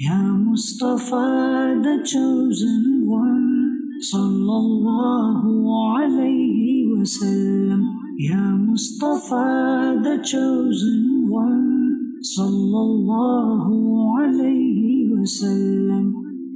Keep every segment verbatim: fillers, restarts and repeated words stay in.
Ya Mustafa, the chosen one, Sallallahu Alaihi Wasallam. Ya Mustafa, the chosen one, Sallallahu Alaihi Wasallam.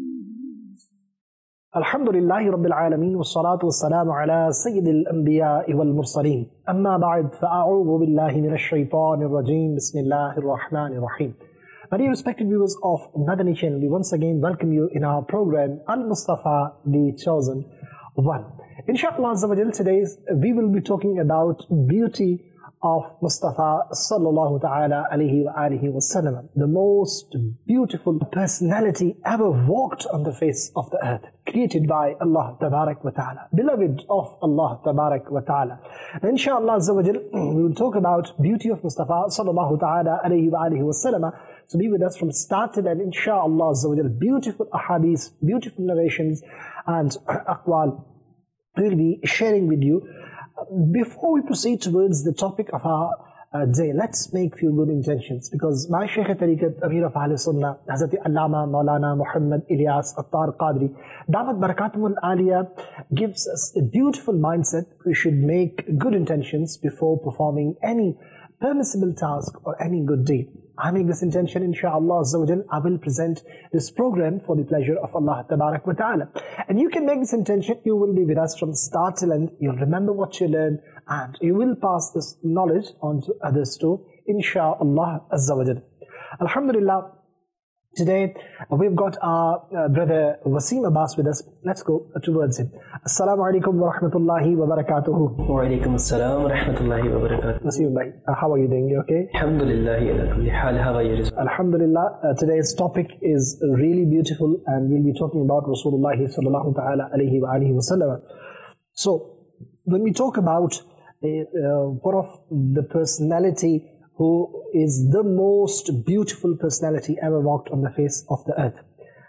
Alhamdulillahi Rabbil Alameen, wassalatu wassalamu ala Sayyidil Anbiya'i wal Mursaleen. Amma ba'd, fa'a'udhu billahi minash shaitanir rajeem, bismillahir rahmanir rahim. My dear respected viewers of Madani Channel, we once again welcome you in our program Al-Mustafa, the Chosen One. Inshallah, today we will be talking about beauty of Mustafa sallallahu ta'ala alayhi wa alihi wa sallam, the most beautiful personality ever walked on the face of the earth, created by Allah tabarak wa ta'ala, beloved of Allah tabarak wa ta'ala. Inshallah, we will talk about beauty of Mustafa sallallahu ta'ala alayhi wa alihi wa sallam. So be with us from start to end, inshallah, beautiful ahadith, beautiful narrations and aqwal we will be sharing with you. Before we proceed towards the topic of our uh, day, let's make few good intentions, because my Shaykh Tariqat, Amir of Ahl Sunnah, Hazrat Allama Maulana Muhammad Ilyas Attar Qadri, Damat Barakatum Al-Aliyah, gives us a beautiful mindset. We should make good intentions before performing any permissible task or any good deed. I make this intention, inshallah, I will present this program for the pleasure of Allah Tabarak wa Ta'ala. And you can make this intention, you will be with us from start till end, you'll remember what you learn, and you will pass this knowledge on to others too, inshallah Azza wa Jal. Alhamdulillah, today we've got our uh, brother Wasim Abbas with us. Let's go towards him. Assalamu alaikum wa rahmatullahi wa barakatuhu. Wa alaikum assalam wa rahmatullahi wa barakatuhu. Wasim bhai, uh, how are you doing? You okay? Alhamdulillah, ala kulli hal. How are you? Alhamdulillah, uh, today's topic is really beautiful, and we'll be talking about Rasulullah sallallahu ta'ala alayhi wa alihi wa sallam. So, when we talk about uh, uh, one of the personality who is the most beautiful personality ever walked on the face of the earth,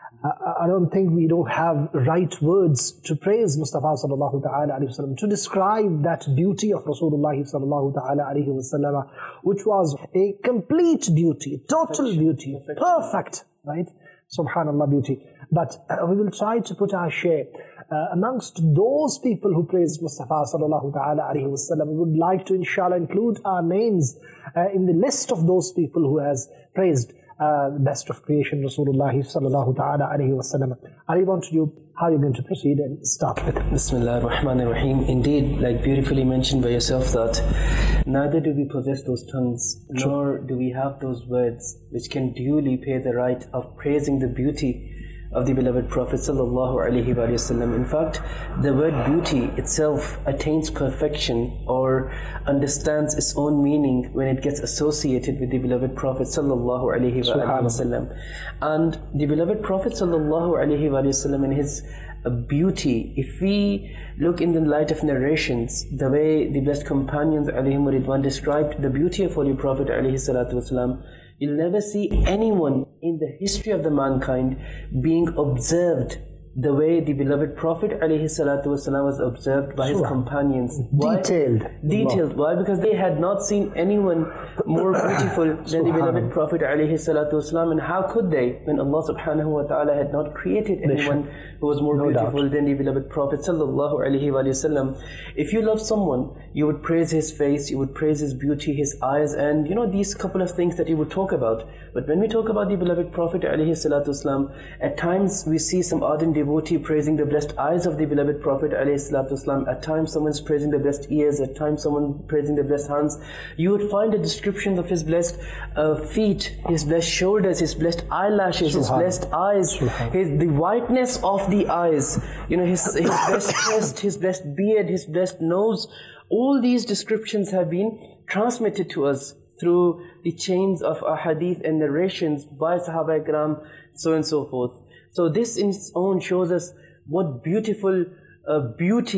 I don't think we don't have right words to praise Mustafa sallallahu ta'ala alayhi wa sallam, to describe that beauty of Rasulullah sallallahu ta'ala alayhi wa sallam, which was a complete beauty, total perfect, beauty, perfect, perfect, right? Subhanallah, beauty. But uh, we will try to put our share uh, amongst those people who praise Mustafa sallallahu ta'ala alayhi wa sallam. We would like to, inshallah, include our names uh, in the list of those people who has praised Uh, the best of creation, Rasulullah sallallahu ta'ala alayhi wa sallam. I want to you how you're going to proceed and start with it. Bismillah ar-Rahman ar-Rahim. Indeed, like beautifully mentioned by yourself, that neither do we possess those tongues, True. nor do we have those words which can duly pay the right of praising the beauty of the beloved Prophet sallallahu alaihi wasallam. In fact, the word beauty itself attains perfection or understands its own meaning when it gets associated with the beloved Prophet sallallahu alaihi wasallam. And the beloved Prophet sallallahu alaihi wasallam, in his beauty, if we look in the light of narrations, the way the blessed companions alayhim ridwan described the beauty of Holy Prophet alayhi salatu wasalam, you'll never see anyone in the history of the mankind being observed the way the beloved Prophet alayhi salatu wasalam was observed by his companions. Why? Detailed. Detailed. Why? Because they had not seen anyone more beautiful than the beloved Prophet alayhi salatu wasalam. And how could they, when Allah subhanahu wa ta'ala had not created anyone who was more no beautiful doubt. than the beloved Prophet sallallahu alayhi wa sallam? If you love someone, you would praise his face, you would praise his beauty, his eyes, and you know, these couple of things that you would talk about. But when we talk about the beloved Prophet alayhi salatu wasalam, at times we see some ardent devotee praising the blessed eyes of the beloved Prophet alayhi salatu wasalam. At times someone's praising the blessed ears, at times someone praising the blessed hands. You would find a description of his blessed uh, feet, his blessed shoulders, his blessed eyelashes, his blessed eyes, his, the whiteness of the eyes, you know, his, his blessed chest, his blessed beard, his blessed nose. All these descriptions have been transmitted to us through the chains of ahadith and narrations by Sahaba Ikram, so and so forth. So this in its own shows us what beautiful uh, beauty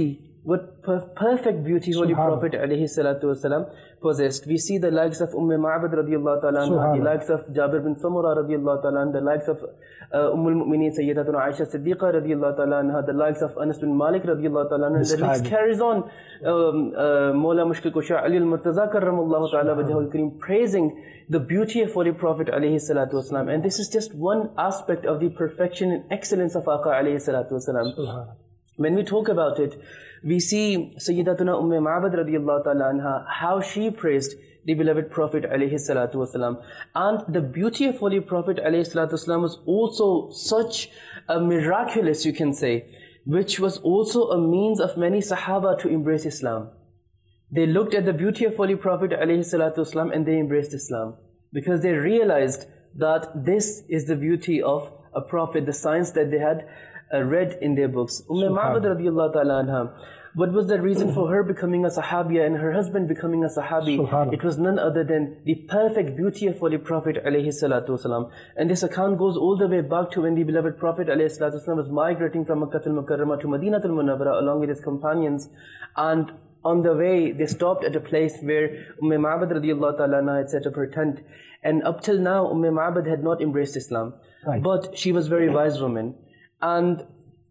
what per perfect beauty Holy Prophet alayhi salatu wasalam possessed. We see the likes of Umm Ma'bad radiallahu ta'ala anha, the likes of Jabir bin Samura radiallahu ta'ala anha, the likes of uh, Umm al-Mu'mineen Sayyidatuna Aisha Siddiqa radiallahu ta'ala anha, the likes of Anas bin Malik radiallahu ta'ala anha. The list carries on. Um, uh, Mawla Mushkil Kusha Ali al-Murtaza karramallahu ta'ala wajhahul kareem, praising the beauty of Holy Prophet alayhi salatu wasalam. And this is just one aspect of the perfection and excellence of Aqa alayhi salatu wasalam. When we talk about it, we see Sayyidatuna Umm Ma'bad radiyallahu ta'ala anha, how she praised the beloved Prophet alayhi salatu wasalam. And the beauty of Holy Prophet alayhi salatu wasalam was also such a miraculous, you can say, which was also a means of many Sahaba to embrace Islam. They looked at the beauty of Holy Prophet alayhi salatu wasalam and they embraced Islam, because they realized that this is the beauty of a Prophet, the science that they had Uh, read in their books. Umm Ma'bad radiyallahu ta'ala anha, what was the reason for her becoming a Sahabiya and her husband becoming a Sahabi? It was none other than the perfect beauty of Holy Prophet alayhi salatu wasalam. And this account goes all the way back to when the beloved Prophet alayhi salatu wasalam was migrating from Makkah al-Mukarramah to Madinah al-Munawwarah along with his companions. And on the way, they stopped at a place where Umm Ma'bad radiyallahu ta'ala anha had set up her tent. And up till now, Umm Ma'bad had not embraced Islam. Right. But she was a very wise woman. And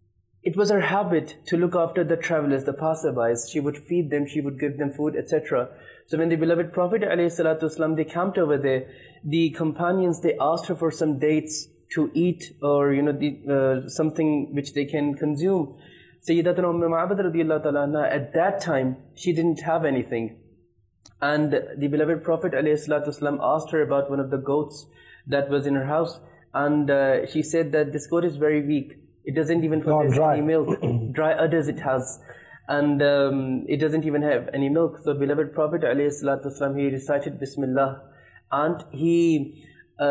it was her habit to look after the travelers, the passerbys. She would feed them, she would give them food, et cetera. So when the beloved Prophet ﷺ, they camped over there, the companions, they asked her for some dates to eat, or you know, the, uh, something which they can consume. Sayyidatuna Umm Ma'bad radiyallahu ta'ala anha, at that time, she didn't have anything. And the beloved Prophet ﷺ asked her about one of the goats that was in her house. And uh, she said that this goat is very weak. It doesn't even possess any milk. Dry udders it has. And um, it doesn't even have any milk. So beloved Prophet ﷺ, he recited Bismillah. And he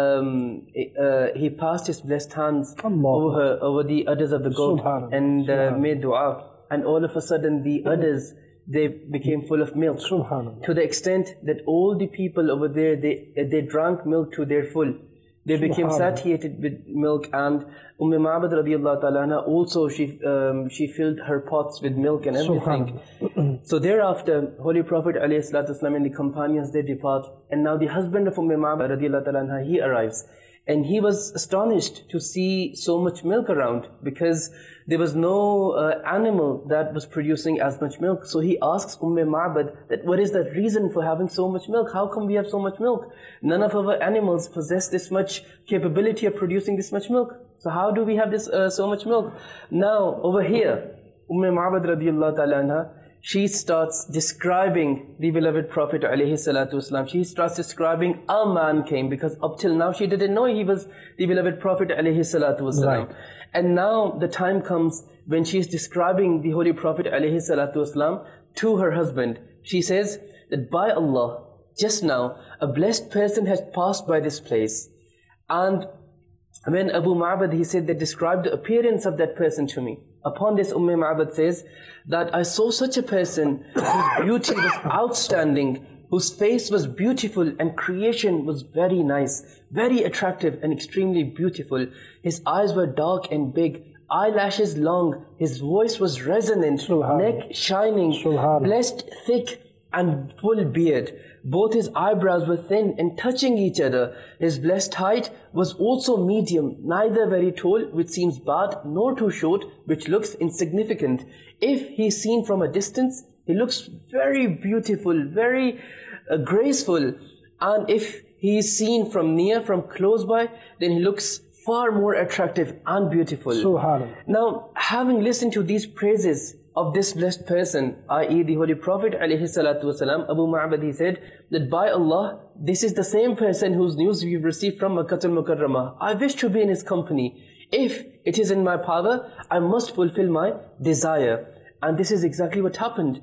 um, uh, he passed his blessed hands over, her, over the udders of the goat and uh, made dua. And all of a sudden the udders, they became full of milk. To the extent that all the people over there, they, they drank milk to their full. They became satiated with milk, and Umm Ma'bad radiyallahu ta'ala anha also, she, um, she filled her pots with milk and everything. So thereafter, Holy Prophet alayhi salatu wasalam and the companions, they depart. And now the husband of Umm Ma'bad radiyallahu ta'ala anha, he arrives. And he was astonished to see so much milk around, because there was no uh, animal that was producing as much milk. So he asks Umm Ma'bad that what is the reason for having so much milk? How come we have so much milk? None of our animals possess this much capability of producing this much milk. So how do we have this uh, so much milk? Now over here, Umm Ma'bad radiyallahu ta'ala anha, she starts describing the beloved Prophet alayhi salatu wasalam. She starts describing a man came, because up till now she didn't know he was the beloved Prophet alayhi salatu wasalam. Right. And now the time comes when she is describing the Holy Prophet alayhi salatu wasalam to her husband. She says that by Allah, just now a blessed person has passed by this place. And when Abu Ma'bad, he said, they described the appearance of that person to me. Upon this, Umm Ma'bad says that I saw such a person whose beauty was outstanding, whose face was beautiful and creation was very nice, very attractive and extremely beautiful. His eyes were dark and big, eyelashes long, his voice was resonant, neck shining, blessed thick and full beard. Both his eyebrows were thin and touching each other. His blessed height was also medium, neither very tall, which seems bad, nor too short, which looks insignificant. If he is seen from a distance, he looks very beautiful, very uh, graceful. And if he is seen from near, from close by, then he looks far more attractive and beautiful. Subhanallah. Now, having listened to these praises of this blessed person, that is the Holy Prophet alayhi salatu wasalam, Abu Ma'bad, he said that by Allah, this is the same person whose news we've received from Makkah al-Mukarramah. I wish to be in his company. If it is in my power, I must fulfill my desire. And this is exactly what happened.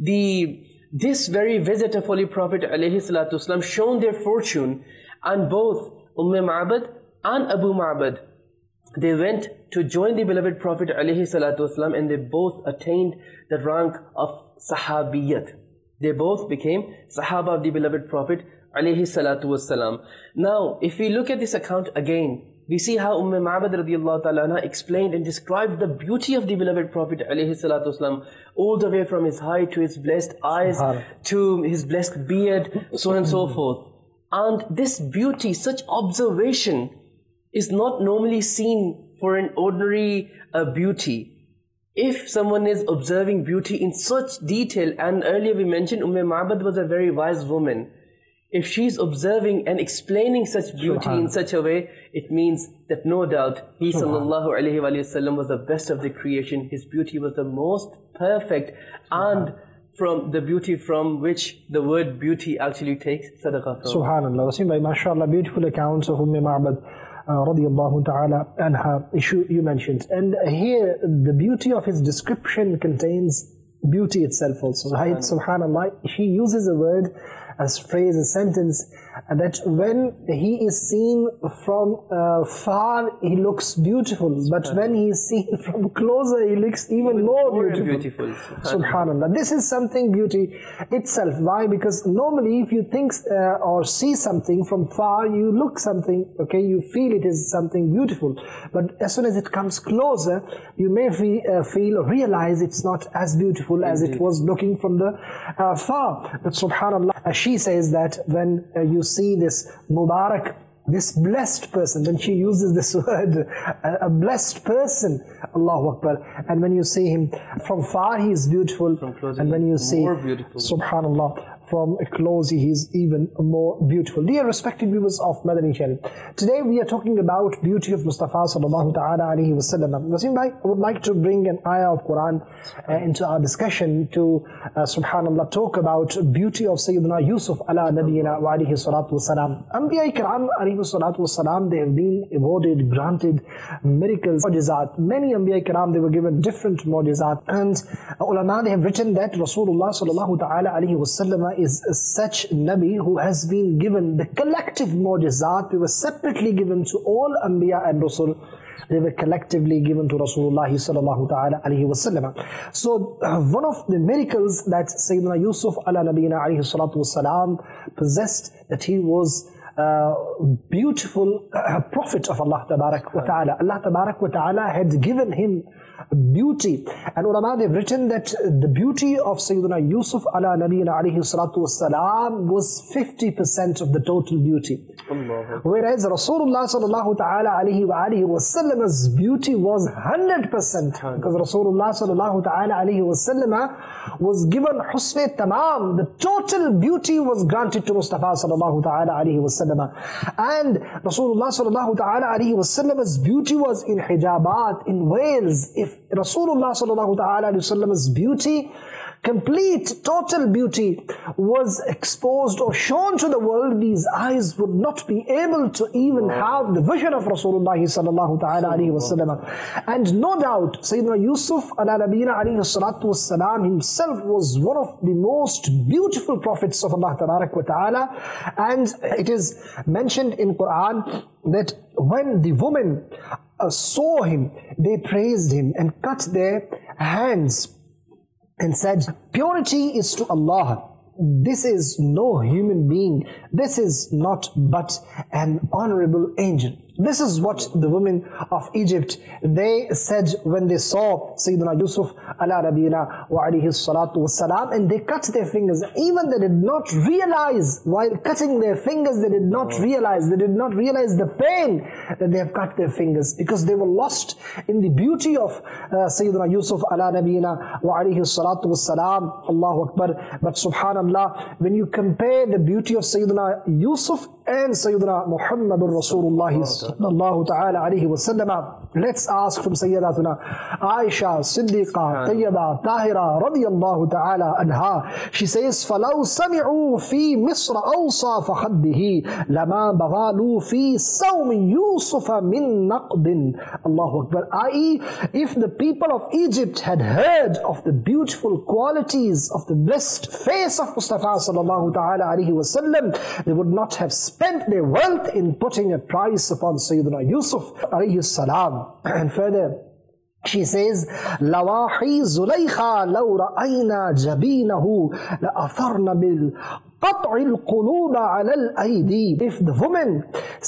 The This very visit of Holy Prophet alayhi salatu wasalam shown their fortune, and both Umm Ma'bad and Abu Ma'bad, they went to join the beloved Prophet alayhi salatu wasalam, and they both attained the rank of Sahabiyat. They both became Sahaba of the beloved Prophet alayhi salatu wasalam. Now, if we look at this account again, We see how Umm Ma'bad radiallahu ta'ala anha explained and described the beauty of the beloved Prophet alayhi salatu wasalam, all the way from his height to his blessed eyes, to his blessed beard, so on and so forth. And this beauty, such observation, is not normally seen for an ordinary uh, beauty. If someone is observing beauty in such detail, and earlier we mentioned Umm Ma'bad was a very wise woman, if she's observing and explaining such beauty in such a way, it means that no doubt he sallallahu alayhi wa sallam was the best of the creation. His beauty was the most perfect, and from the beauty from which the word beauty actually takes sadaqah from. Subhanallah. Wasim bhai, mashallah, beautiful accounts of Umm Ma'bad uh, radiyallahu ta'ala anha issue you mentioned. And here the beauty of his description contains beauty itself also, right? Subhanallah. She uses a word, a phrase, a sentence, that when he is seen from uh, far, he looks beautiful, but when he is seen from closer, he looks even, even more, more beautiful. beautiful. Subhanallah. This is something beauty itself. Why? Because normally if you think uh, or see something from far, you look something, okay, you feel it is something beautiful. But as soon as it comes closer, you may feel, uh, feel or realize it's not as beautiful as Indeed. It was looking from the uh, far. But subhanallah, uh, she says that when uh, you see this Mubarak, this blessed person, then she uses this word, a, a blessed person, Allahu Akbar. And when you see him from far, he is beautiful. From close, and when you see, beautiful. Subhanallah, from close, he is even more beautiful. Dear respected viewers of Madani Channel, today we are talking about beauty of Mustafa sallallahu ta'ala alayhi wa sallam. Wasim bhai, I would like to bring an ayah of Quran uh, into our discussion to, uh, subhanallah, talk about beauty of Sayyidina Yusuf ala nabiyina wa alayhi salatu wa salam. Anbiya Ikram alayhi salatu wa salam, they have been awarded, granted miracles, mu'jizat. Many Anbiya Ikram, they were given different mu'jizat. And uh, ulama, they have written that Rasulullah sallallahu ta'ala alayhi wa sallam is such Nabi who has been given the collective mu'jizat. They were separately given to all Anbiya and Rasul. They were collectively given to Rasulullah sallallahu ta'ala alayhi wa sallam. So uh, one of the miracles that Sayyidina Yusuf ala nabiyina alayhi salatu wa salam possessed, that he was Uh, beautiful uh, prophet of Allah Tabarak wa Ta'ala. Allah Tabarak wa Ta'ala had given him beauty. And ulama, they've written that the beauty of Sayyidina Yusuf ala nabiyina alayhi salatu wasalam was fifty percent of the total beauty. Allah. Whereas Rasulullah sallallahu ta'ala alayhi wa alihi wasallam's beauty was one hundred percent. Because Rasulullah sallallahu ta'ala alayhi wasallam was given husn tamam. The total beauty was granted to Mustafa sallallahu ta'ala alayhi wasallam. And Rasulullah sallallahu ta'ala alayhi wasallam's beauty was in hijabat, in veils. If Rasulullah sallallahu ta'ala alayhi wasallam's beauty, complete, total beauty, was exposed or shown to the world, these eyes would not be able to even have the vision of Rasulullah sallallahu ta'ala alayhi wasallam. And no doubt, Sayyidina Yusuf ala nabiyina alayhi salatu wasalam himself was one of the most beautiful prophets of Allah tabarak wa ta'ala. And it is mentioned in Quran that when the women uh, saw him, they praised him and cut their hands and said, purity is to Allah. This is no human being. This is not but an honorable angel. This is what the women of Egypt, they said when they saw Sayyidina Yusuf ala nabiyina wa alayhi salatu wassalam, and they cut their fingers. Even they did not realize, while cutting their fingers, they did not realize, they did not realize the pain that they have cut their fingers, because they were lost in the beauty of uh, Sayyidina Yusuf ala nabiyina wa alayhi salatu wassalam. Allahu Akbar. But subhanallah, when you compare the beauty of Sayyidina Yusuf and Sayyidina Muhammadur Rasulullah sallallahu ta'ala alayhi wa sallam, let's ask from Sayyidatuna Aisha Siddiqa Tayyaba Tahira radiyallahu ta'ala anha. She says, فَلَوْ سَمِعُوا فِي مِصْرَ أَوْصَافَ خَدِّهِ لَمَا بَغَالُوا فِي سَوْمِ يُوسُفَ مِن نَقْدٍ. Allahu Akbar. that is, if the people of Egypt had heard of the beautiful qualities of the blessed face of Mustafa sallallahu ta'ala alayhi wa sallam, they would not have spent their wealth in putting a price upon Sayyidina Yusuf alayhi salam. And further, she says, لَوَاحِي زُلَيْخَا لَوْ رَأَيْنَا جَبِينَهُ لَأَثَرْنَ بِالْ قطع القلوب على الأيدي. If the woman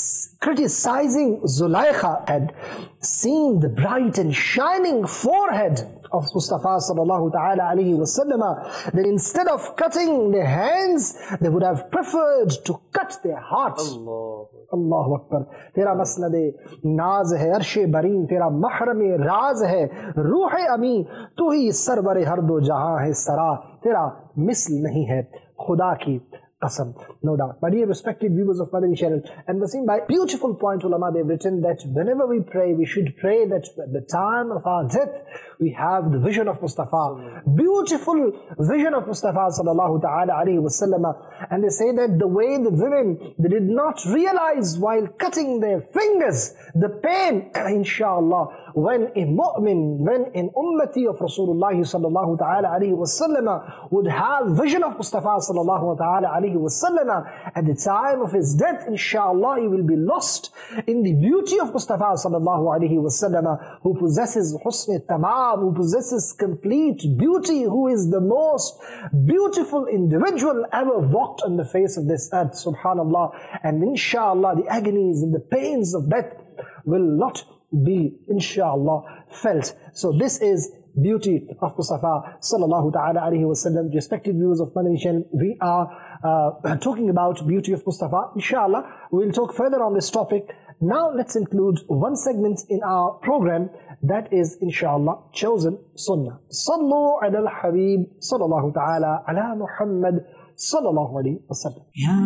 criticizing Zulaykha had seen the bright and shining forehead of Mustafa sallallahu ta'ala alayhi wa sallam, then instead of cutting their hands, they would have preferred to cut their hearts. Allah. Allahu Akbar. Tera masnade naaz hai, arshe bareen, tera mahrame raaz hai, ruh amin, tu hi sarwar har do jahan hai sara, tera misl nahi hai khuda ki qasam. No doubt. My dear respected viewers of Madani channel, and Wasim by beautiful point ulama, they've written that whenever we pray, we should pray that at the time of our death, we have the vision of Mustafa, beautiful vision of Mustafa sallallahu ta'ala alayhi wa sallam. And they say that the way the women, they did not realize while cutting their fingers, the pain, inshallah, when a mu'min, when an ummati of Rasulullah sallallahu ta'ala alayhi wa sallam would have vision of Mustafa sallallahu ta'ala alayhi wa sallam, at the time of his death, inshallah, he will be lost in the beauty of Mustafa sallallahu alayhi wa sallam, who possesses husn tamam, who possesses complete beauty, who is the most beautiful individual ever walked on the face of this earth, subhanallah. And inshallah, the agonies and the pains of death will not be, inshallah, felt. So this is beauty of Mustafa sallallahu ta'ala alayhi wa sallam. Respected viewers of Madani channel, we are uh, talking about beauty of Mustafa. Inshallah, we'll talk further on this topic. Now let's include one segment in our program that is, inshallah, chosen sunnah. Sallu ala al-Habib sallallahu ta'ala ala Muhammad sallallahu alayhi wa sallam. Ya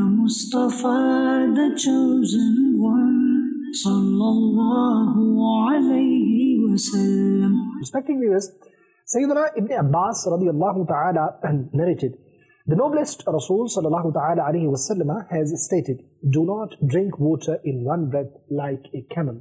Mustafa, the chosen one, sallallahu alayhi wa sallam. Respected viewers, Sayyidina Ibn Abbas radiallahu ta'ala narrated, the noblest Rasul sallallahu ta'ala alayhi wa sallam has stated, do not drink water in one breath like a camel,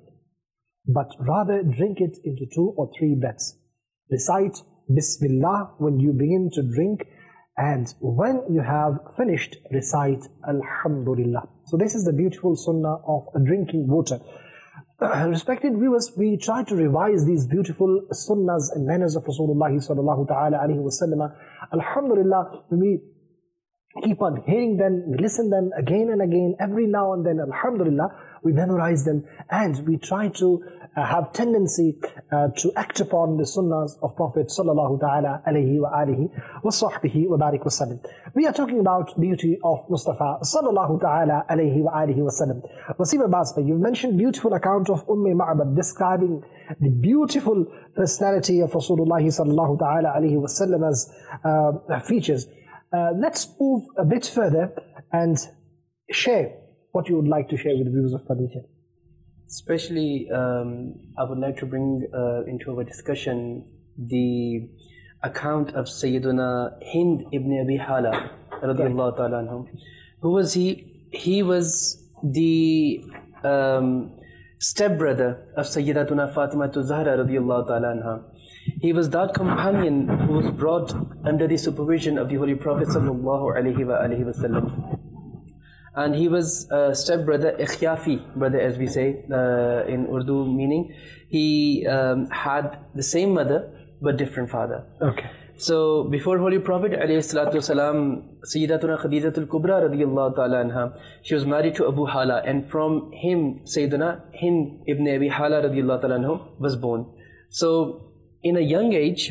but rather drink it into two or three breaths. Recite Bismillah when you begin to drink, and when you have finished, recite Alhamdulillah. So this is the beautiful sunnah of drinking water. Respected viewers, we try to revise these beautiful sunnahs and manners of Rasulullah sallallahu ta'ala alayhi wa sallam. Alhamdulillah, we keep on hearing them, we listen them again and again, every now and then, alhamdulillah, we memorize them, and we try to uh, have tendency uh, to act upon the sunnahs of Prophet sallallahu ta'ala alayhi wa alihi wa sahbihi wa barik wa sallam. We are talking about beauty of Mustafa sallallahu ta'ala alayhi wa alihi wa sallam. Wasim Abbas, you've mentioned beautiful account of Umm Ma'bad describing the beautiful personality of Rasulullah sallallahu ta'ala alayhi wa sallam's uh, features. Uh, let's move a bit further and share what you would like to share with the viewers of Madani channel. Especially, um, I would like to bring uh, into our discussion the account of Sayyiduna Hind ibn Abi Hala radiyallahu ta'ala anhu. Who was he? He was the um, stepbrother of Sayyidatuna Fatima Zahra radiyallahu ta'ala anha. He was that companion who was brought under the supervision of the Holy Prophet sallallahu alaihi wa alihi wasallam. And he was a stepbrother, Ikhyafi brother, as we say uh, in Urdu, meaning he um, had the same mother but different father. Okay. So before Holy Prophet alayhi salatu wasalam, Sayyidatuna Khadijatul Kubra radiyallahu ta'ala anha, she was married to Abu Hala, and from him Sayyiduna Hind ibn Abi Hala radiyallahu ta'ala anhu was born. So in a young age,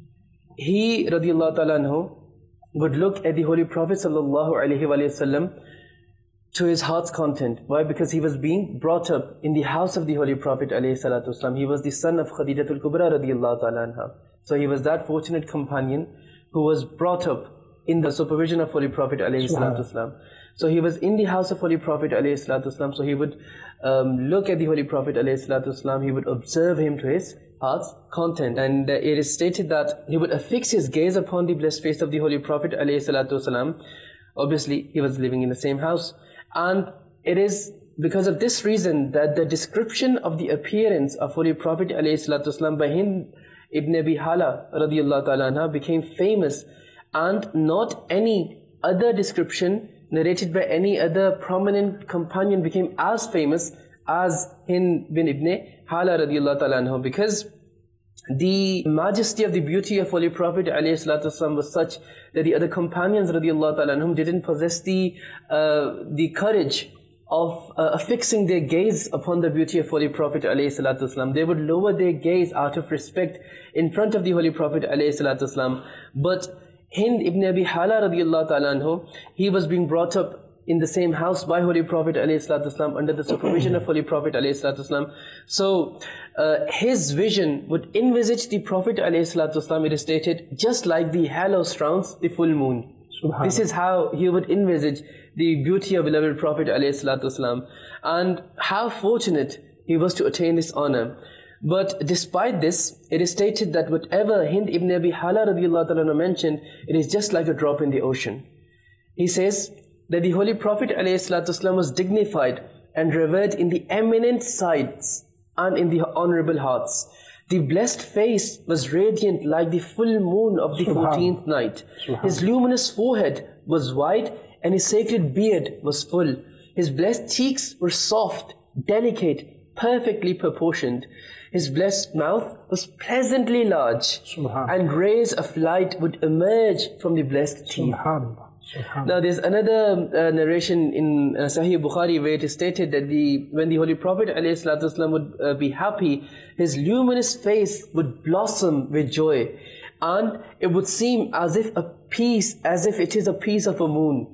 he radiyallahu ta'ala anhu would look at the Holy Prophet sallallahu alayhi wa sallam to his heart's content. Why? Because he was being brought up in the house of the Holy Prophet alayhi salatu wasalam. He was the son of Khadijatul Kubra radiyallahu ta'ala anha. So he was that fortunate companion who was brought up in the supervision of Holy Prophet alayhi salatu wasalam. So he was in the house of Holy Prophet alayhi salatu wasalam. So he would um, look at the Holy Prophet alayhi salatu wasalam. He would observe him to his heart's content. And uh, it is stated that he would affix his gaze upon the blessed face of the Holy Prophet alayhi salatu wasalam. Obviously, he was living in the same house. And it is because of this reason that the description of the appearance of Holy Prophet ﷺ by Hind ibn Abi Hala radiyallahu ta'ala anha became famous, and not any other description narrated by any other prominent companion became as famous as Hind bin ibn Hala radiyallahu ta'ala anha, because the majesty of the beauty of Holy Prophet ﷺ was such that the other companions radiallahu ta'ala anhum didn't possess the, uh, the courage of uh, affixing their gaze upon the beauty of Holy Prophet ﷺ. They would lower their gaze out of respect in front of the Holy Prophet ﷺ. But Hind ibn Abi Hala radiallahu ta'ala anhu, he was being brought up in the same house by Holy Prophet ﷺ under the supervision of Holy Prophet ﷺ. So uh, his vision would envisage the Prophet ﷺ, it is stated, just like the halo surrounds the full moon. This is how he would envisage the beauty of beloved Prophet ﷺ, and how fortunate he was to attain this honor. But despite this, it is stated that whatever Hind ibn Abi Hala radiallahu ta'ala mentioned, it is just like a drop in the ocean. He says that the Holy Prophet ﷺ was dignified and revered in the eminent sights and in the honorable hearts. The blessed face was radiant like the full moon of the fourteenth night. His luminous forehead was white and his sacred beard was full. His blessed cheeks were soft, delicate, perfectly proportioned. His blessed mouth was pleasantly large, and rays of light would emerge from the blessed teeth. Now there's another uh, narration in uh, Sahih Bukhari where it is stated that the when the Holy Prophet ﷺ would uh, be happy, his luminous face would blossom with joy, and it would seem as if a piece, as if it is a piece of a moon.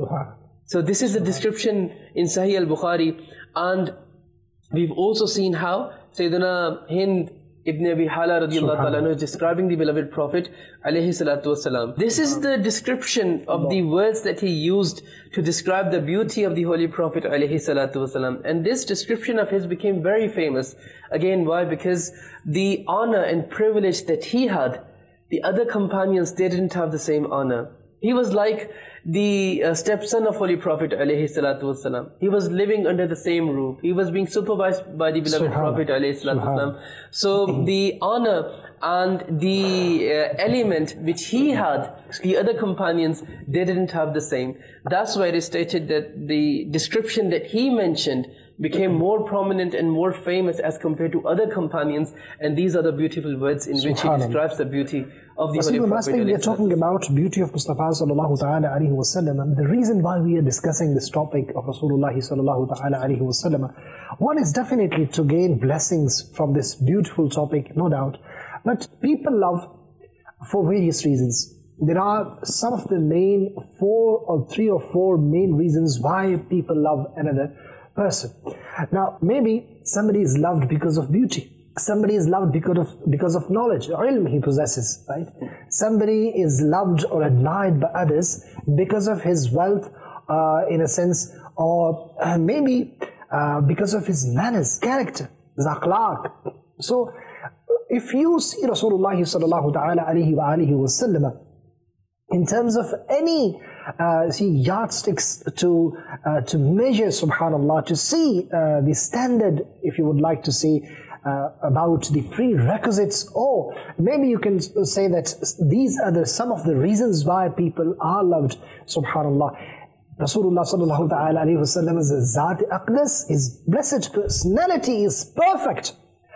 So this is the description in Sahih al-Bukhari, and we've also seen how Sayyidina Hind ibn Abi Hala radiallahu ta'ala is describing the beloved Prophet alayhi salatu wasalam. This is the description of the words that he used to describe the beauty of the Holy Prophet alayhi salatu wasalam. And this description of his became very famous. Again, why? Because the honor and privilege that he had, the other companions, they didn't have the same honor. He was like the uh, stepson of Holy Prophet alayhi salatu wasalam. He was living under the same roof. He was being supervised by the beloved Prophet alayhi salatu wasalam. So the honor and the uh, element which he had, the other companions, they didn't have the same. That's why it is stated that the description that he mentioned became more prominent and more famous as compared to other companions, and these are the beautiful words in which he describes the beauty of the Holy Prophet. Last thing we are talking about beauty of Mustafa sallallahu ta'ala alayhi wa sallam, and the reason why we are discussing this topic of Rasulullah sallallahu ta'ala alayhi wa sallam, one is definitely to gain blessings from this beautiful topic, no doubt, but people love for various reasons. There are some of the main four or three or four main reasons why people love another person. Now, maybe somebody is loved because of beauty. Somebody is loved because of because of knowledge, ilm he possesses, right? Somebody is loved or admired by others because of his wealth, uh, in a sense, or uh, maybe uh, because of his manners, character, his akhlaq. So, if you see Rasulullah sallallahu ta'ala alayhi wa alihi wa sallam, in terms of any uh, see yardsticks to uh, to measure, subhanallah, to see uh, the standard, if you would like to see uh, about the prerequisites, or maybe you can say that these are the some of the reasons why people are loved, subhanallah. Rasulullah sallallahu ta'ala alayhi wa sallam is a Zat Aqdas, his blessed personality is perfect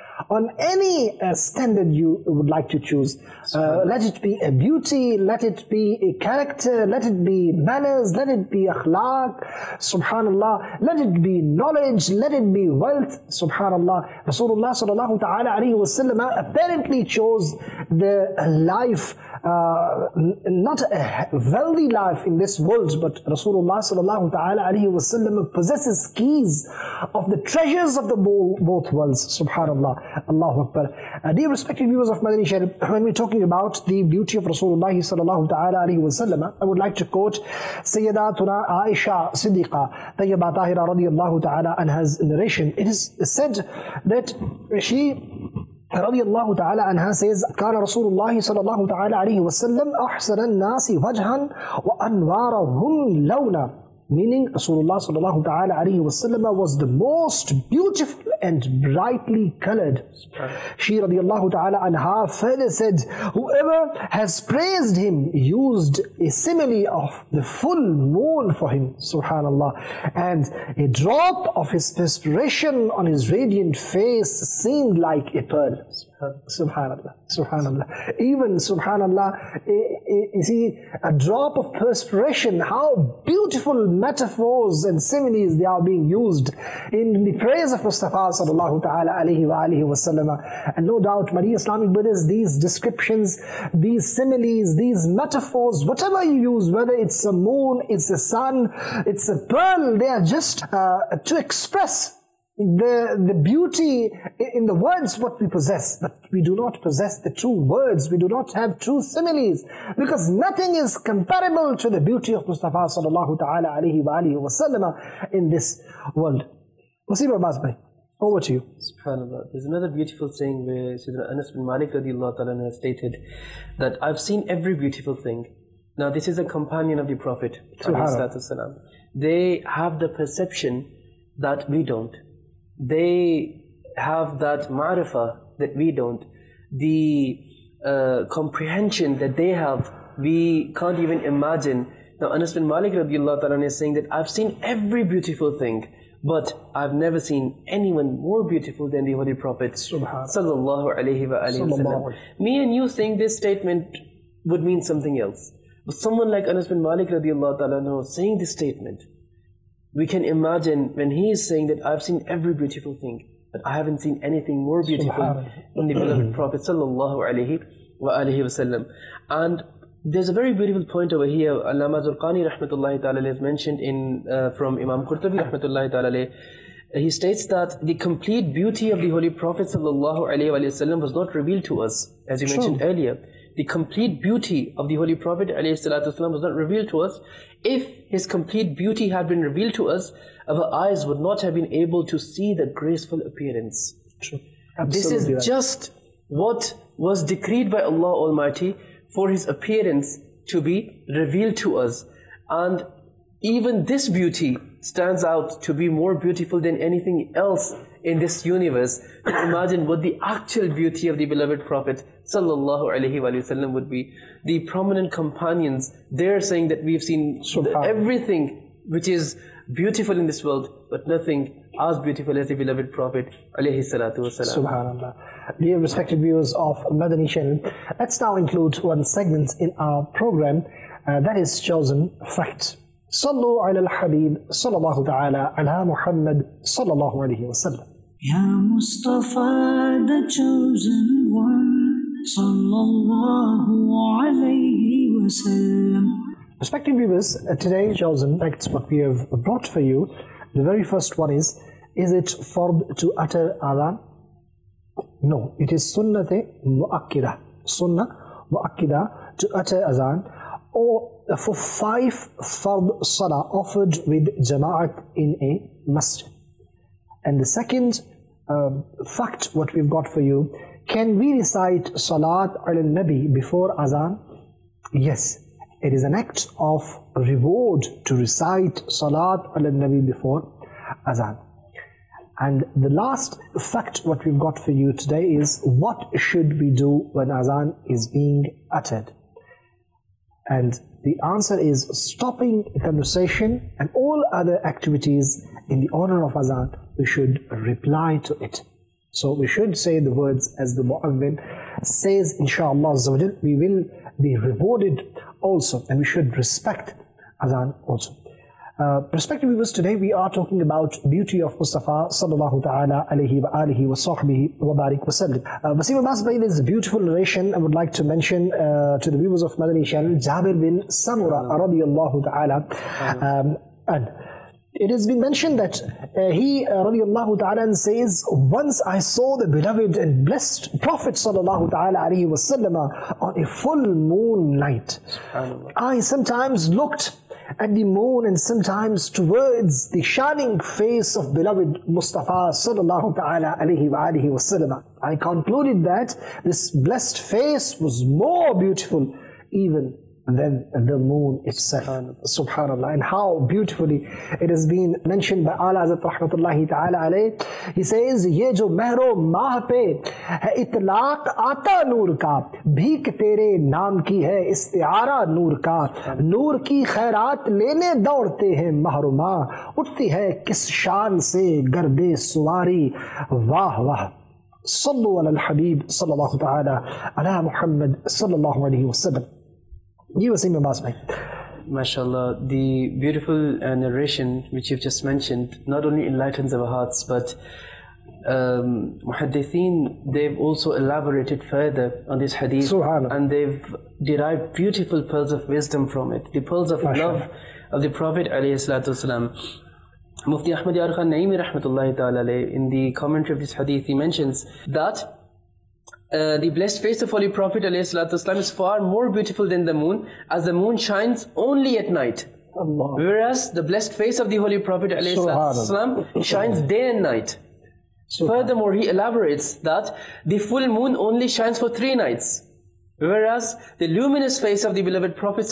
on any uh, standard you would like to choose. Uh, let it be a beauty, let it be a character, let it be manners, let it be akhlaq, subhanallah, let it be knowledge, let it be wealth, subhanallah. Rasulullah sallallahu ta'ala alayhi wa sallam apparently chose the life, uh, not a wealthy life in this world, but Rasulullah sallallahu ta'ala alayhi wa sallam possesses keys of the treasures of the both worlds, subhanallah. Allahu Akbar. Uh, dear respected viewers of Madani Sharif, when we're talking about the beauty of Rasulullah sallallahu ta'ala alayhi wa sallam, I would like to quote Sayyidatuna Aisha Siddiqa Tayyibah Tahira radiyallahu ta'ala anha's narration. It is said that she radiyallahu ta'ala anha says, كان رسول الله صلى الله تعالى عليه وسلم أحسن الناس وجها وأنوارهم لونا. Meaning Rasulullah sallallahu ta'ala alayhi wa sallam was the most beautiful and brightly colored. She radiallahu ta'ala anha further said, whoever has praised him used a simile of the full moon for him, subhanallah, and a drop of his perspiration on his radiant face seemed like a pearl. Subhanallah, subhanallah. Even, subhanallah, you see, a drop of perspiration, how beautiful metaphors and similes they are being used in the praise of Mustafa sallallahu ta'ala alayhi wa alihi wa sallam. And no doubt, my dear Islamic brothers, these descriptions, these similes, these metaphors, whatever you use, whether it's a moon, it's a sun, it's a pearl, they are just uh, to express the, the beauty in the words what we possess, but we do not possess the true words, we do not have true similes, because nothing is comparable to the beauty of Mustafa sallallahu ta'ala alayhi wa alihi wa sallam in this world. Wasim Abbas bhai, over to you. SubhanAllah. There's another beautiful saying where Sayyidina Anas bin Malik radiallahu ta'ala has stated that I've seen every beautiful thing. Now this is a companion of the Prophet. They have the perception that we don't. They have that ma'rifah that we don't. The uh, comprehension that they have, we can't even imagine. Now Anas bin Malik radiallahu ta'ala is saying that I've seen every beautiful thing, but I've never seen anyone more beautiful than the Holy Prophet sallallahu alayhi wa sallam. Me and you saying this statement would mean something else. But someone like Anas bin Malik radiallahu ta'ala saying this statement, we can imagine when he is saying that I've seen every beautiful thing, but I haven't seen anything more beautiful than the beloved Prophet sallallahu alayhi wa alihi wa sallam. And there's a very beautiful point over here. Allama Zurqani rahmatullahi ta'ala has mentioned in uh, from Imam Qurtubi rahmatullahi ta'ala. He states that the complete beauty of the Holy Prophet sallallahu alayhi wa sallam was not revealed to us, as you True. mentioned earlier. The complete beauty of the Holy Prophet ﷺ was not revealed to us. If his complete beauty had been revealed to us, our eyes would not have been able to see the graceful appearance. True. This is right. just what was decreed by Allah Almighty for his appearance to be revealed to us. And even this beauty stands out to be more beautiful than anything else in this universe. Imagine what the actual beauty of the beloved Prophet sallallahu alaihi wasallam would be. The prominent companions, they're saying that we've seen everything which is beautiful in this world, but nothing as beautiful as the beloved Prophet alayhi salatu wasalam. Subhanallah. Dear respected viewers of Madani Channel, let's now include one segment in our program uh, that is chosen fact. Sallu ala al-Habib sallallahu ta'ala ala Muhammad sallallahu alayhi wa sallam. Ya Mustafa, the chosen one, sallallahu alayhi wa sallam. Respected viewers, uh, today chosen facts what we have brought for you. The very first one is, is it fard to utter adhan? No, it is sunnate mu'akkida. Sunnah mu'akkida to utter adhan, or for five fard salah offered with jama'at in a masjid. And the second um, fact what we've got for you, can we recite salat ala nabi before azan? Yes, it is an act of reward to recite salat ala nabi before azan. And the last fact what we've got for you today is, what should we do when azan is being uttered? And the answer is stopping conversation and all other activities in the honor of azan. We should reply to it. So we should say the words as the Mu'adhin says, inshaAllah, we will be rewarded also, and we should respect azan also. Uh, respected viewers, today we are talking about beauty of Mustafa sallallahu ta'ala alayhi wa alihi wa sahbihi wa barik wa sallim. Wasim Abbas bhai, there's a beautiful narration I would like to mention uh, to the viewers of Madani Channel. Jabir bin Samura radiyallahu ta'ala um, and it has been mentioned that uh, he uh, radiyallahu ta'ala says, once I saw the beloved and blessed Prophet sallallahu ta'ala alayhi wa sallam on a full moon night. I sometimes looked at the moon and sometimes towards the shining face of beloved Mustafa sallallahu ta'ala alayhi wa alihi wa sallam. I concluded that this blessed face was more beautiful even than the moon itself. Subhanallah. And how beautifully it has been mentioned by Ala Hazrat Rahmatullahi Ta'ala alayh. He says, ये जो महरो माह पे है इतलाक आता नूर का, भीख तेरे नाम की है इस्तिआरा नूर का, नूर की खैरात लेने दौड़ते हैं महरो माह, उठती है किस शान से गर्दे सुवारी, वाह वाह. Sallu ala al-Habib sallallahu ta'ala ala Muhammad sallallahu alayhi wa sallam. You were saying about me. MashaAllah, the beautiful uh, narration which you've just mentioned not only enlightens our hearts, but um, Muhaddithin, they've also elaborated further on this hadith, and they've derived beautiful pearls of wisdom from it, the pearls of love of the Prophet alayhi salatu wasalam. Mufti Ahmad Yar Khan Naimi rahmatullahi ta'ala alayhi, in the commentary of this hadith, he mentions that Uh, the blessed face of Holy Prophet ﷺ is far more beautiful than the moon, as the moon shines only at night. Allah. Whereas the blessed face of the Holy Prophet ﷺ shines day and night. Furthermore, he elaborates that the full moon only shines for three nights, whereas the luminous face of the beloved Prophet